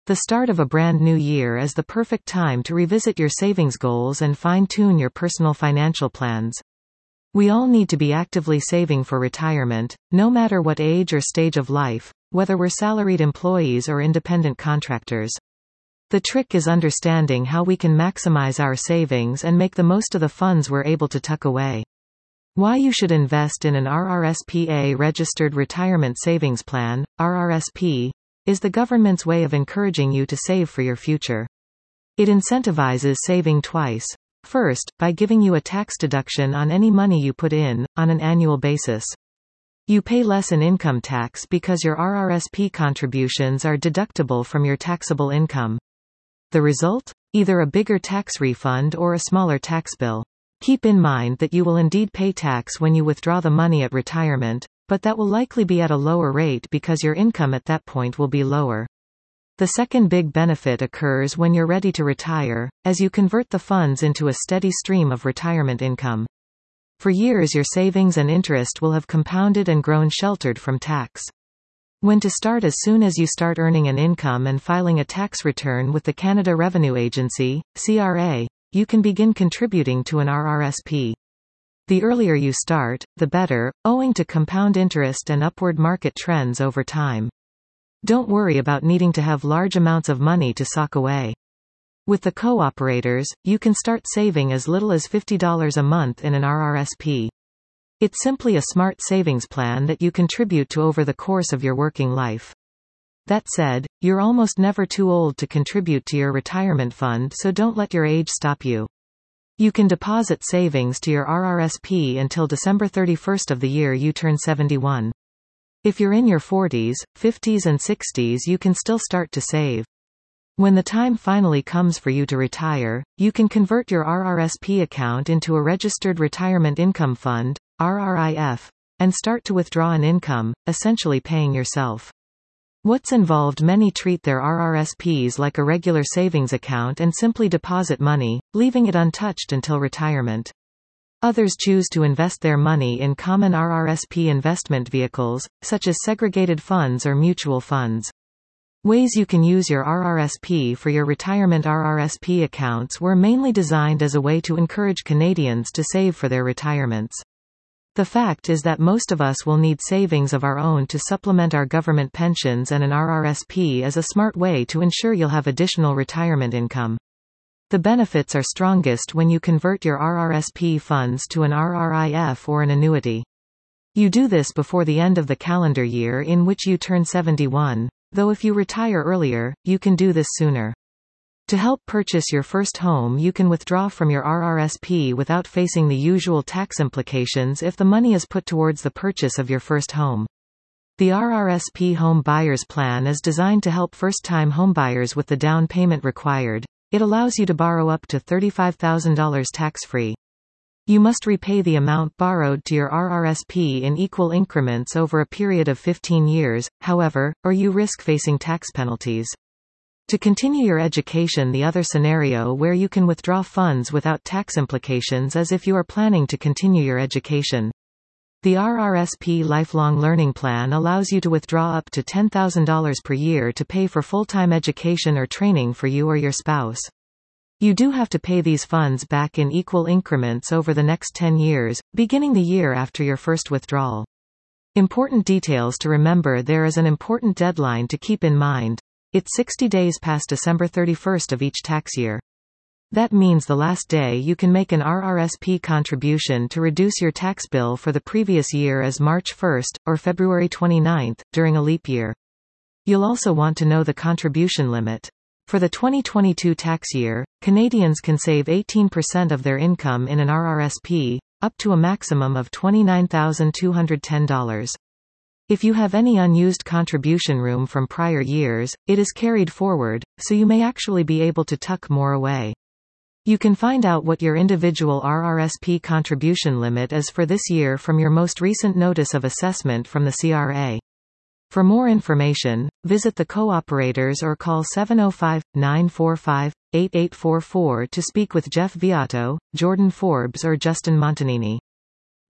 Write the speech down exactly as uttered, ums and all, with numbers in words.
The start of a brand new year is the perfect time to revisit your savings goals and fine-tune your personal financial plans. We all need to be actively saving for retirement, no matter what age or stage of life, whether we're salaried employees or independent contractors. The trick is understanding how we can maximize our savings and make the most of the funds we're able to tuck away. Why you should invest in an R R S P A registered retirement savings plan, R R S P, is the government's way of encouraging you to save for your future. It incentivizes saving twice. First, by giving you a tax deduction on any money you put in, on an annual basis. You pay less in income tax because your R R S P contributions are deductible from your taxable income. The result? Either a bigger tax refund or a smaller tax bill. Keep in mind that you will indeed pay tax when you withdraw the money at retirement, but that will likely be at a lower rate because your income at that point will be lower. The second big benefit occurs when you're ready to retire, as you convert the funds into a steady stream of retirement income. For years your savings and interest will have compounded and grown sheltered from tax. When to start? As soon as you start earning an income and filing a tax return with the Canada Revenue Agency, C R A, you can begin contributing to an R R S P. The earlier you start, the better, owing to compound interest and upward market trends over time. Don't worry about needing to have large amounts of money to sock away. With the co-operators, you can start saving as little as fifty dollars a month in an R R S P. It's simply a smart savings plan that you contribute to over the course of your working life. That said, you're almost never too old to contribute to your retirement fund, so don't let your age stop you. You can deposit savings to your R R S P until December thirty-first of the year you turn seventy-one. If you're in your forties, fifties and sixties, you can still start to save. When the time finally comes for you to retire, you can convert your R R S P account into a registered retirement income fund, R R I F, and start to withdraw an income, essentially paying yourself. What's involved? Many treat their R R S Ps like a regular savings account and simply deposit money, leaving it untouched until retirement. Others choose to invest their money in common R R S P investment vehicles, such as segregated funds or mutual funds. Ways you can use your R R S P for your retirement. R R S P accounts were mainly designed as a way to encourage Canadians to save for their retirements. The fact is that most of us will need savings of our own to supplement our government pensions, and an R R S P is a smart way to ensure you'll have additional retirement income. The benefits are strongest when you convert your R R S P funds to an R R I F or an annuity. You do this before the end of the calendar year in which you turn seventy-one, though if you retire earlier, you can do this sooner. To help purchase your first home, you can withdraw from your R R S P without facing the usual tax implications if the money is put towards the purchase of your first home. The R R S P Home Buyers Plan is designed to help first-time homebuyers with the down payment required. It allows you to borrow up to thirty-five thousand dollars tax-free. You must repay the amount borrowed to your R R S P in equal increments over a period of fifteen years, however, or you risk facing tax penalties. To continue your education, the other scenario where you can withdraw funds without tax implications is if you are planning to continue your education. The R R S P Lifelong Learning Plan allows you to withdraw up to ten thousand dollars per year to pay for full-time education or training for you or your spouse. You do have to pay these funds back in equal increments over the next ten years, beginning the year after your first withdrawal. Important details to remember: there is an important deadline to keep in mind. It's sixty days past December thirty-first of each tax year. That means the last day you can make an R R S P contribution to reduce your tax bill for the previous year is March first, or February twenty-ninth, during a leap year. You'll also want to know the contribution limit. For the twenty twenty-two tax year, Canadians can save eighteen percent of their income in an R R S P, up to a maximum of twenty-nine thousand two hundred ten dollars. If you have any unused contribution room from prior years, it is carried forward, so you may actually be able to tuck more away. You can find out what your individual R R S P contribution limit is for this year from your most recent notice of assessment from the C R A. For more information, visit the co-operators or call seven oh five, nine four five, eight eight four four to speak with Jeff Viato, Jordan Forbes or Justin Montanini.